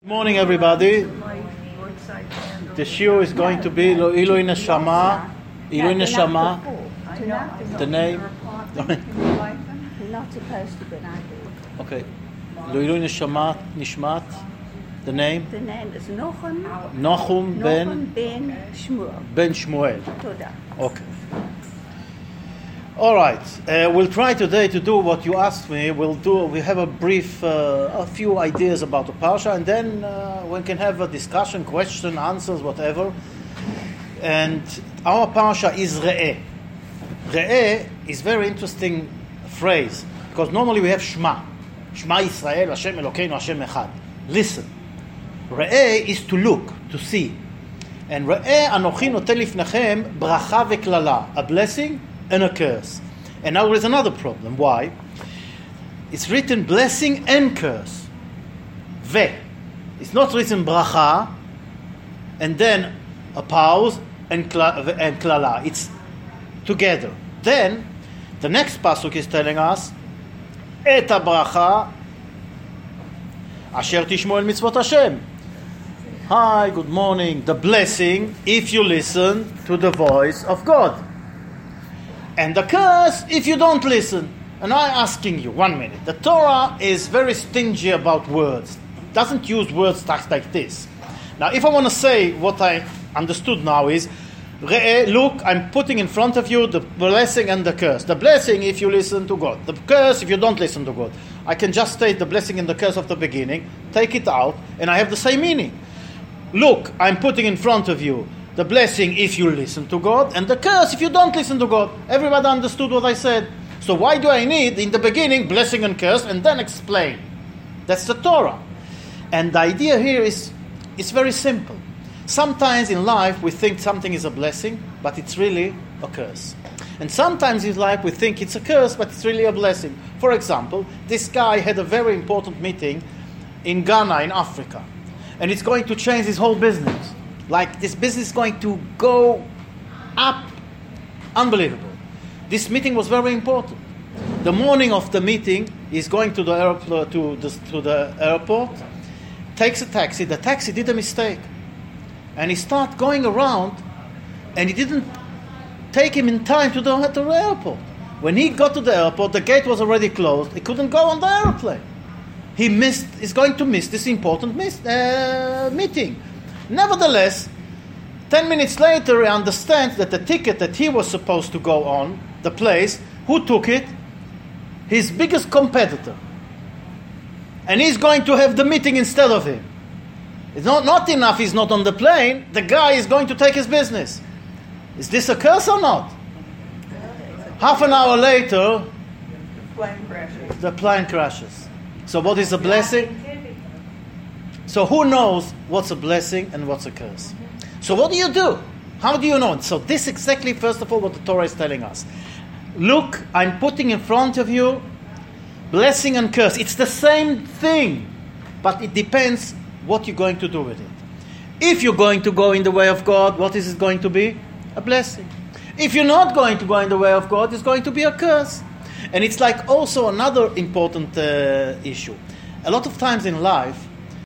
Morning, everybody. The shiur is going to be Ilui Neshama. Ilui Neshama. The name. Not supposed to, but I do. Okay. Ilui Neshama Nishmat. The name. The name is Nochem. Nochem Ben Shmuel. Ben Shmuel. Toda. Okay. All right. We'll try today to do what you asked me. We have a few ideas about the parsha, and then we can have a discussion, question, answers, whatever. And our parsha is Re'eh. Re'eh is very interesting phrase, because normally we have Shema. Shema Yisrael, Hashem Elokeinu, Hashem Echad. Listen. Re'eh is to look, to see. And Re'eh Anochi noten lifnechem bracha veklala, a blessing and a curse. And now there is another problem. Why? It's written blessing and curse. Ve. It's not written bracha and then a pause and klala. It's together. Then the next pasuk is telling us et bracha asher tishmo el mitzvot Hashem. Hi, good morning. The blessing if you listen to the voice of God. And the curse if you don't listen. And I'm asking you, 1 minute. The Torah is very stingy about words. It doesn't use words like this. Now, if I want to say what I understood now is, look, I'm putting in front of you the blessing and the curse. The blessing if you listen to God. The curse if you don't listen to God. I can just state the blessing and the curse of the beginning, take it out, and I have the same meaning. Look, I'm putting in front of you the blessing if you listen to God, and the curse if you don't listen to God. Everybody understood what I said. So why do I need, in the beginning, blessing and curse, and then explain? That's the Torah. And the idea here is, it's very simple. Sometimes in life we think something is a blessing, but it's really a curse. And sometimes in life we think it's a curse, but it's really a blessing. For example, this guy had a very important meeting in Ghana, in Africa. And it's going to change his whole business. Like, this business is going to go up. Unbelievable. This meeting was very important. The morning of the meeting, he's going to the airport, takes a taxi. The taxi did a mistake. And he started going around, and he didn't take him in time to the airport. When he got to the airport, the gate was already closed. He couldn't go on the airplane. He's going to miss this important meeting. Nevertheless, 10 minutes later, he understands that the ticket that he was supposed to go on, the place, who took it? His biggest competitor. And he's going to have the meeting instead of him. It's not enough he's not on the plane, the guy is going to take his business. Is this a curse or not? Half an hour later, the plane crashes. So what is a blessing? So who knows what's a blessing and what's a curse? So what do? How do you know? So this exactly, first of all, what the Torah is telling us. Look, I'm putting in front of you blessing and curse. It's the same thing, but it depends what you're going to do with it. If you're going to go in the way of God, what is it going to be? A blessing. If you're not going to go in the way of God, it's going to be a curse. And it's like also another important issue. A lot of times in life,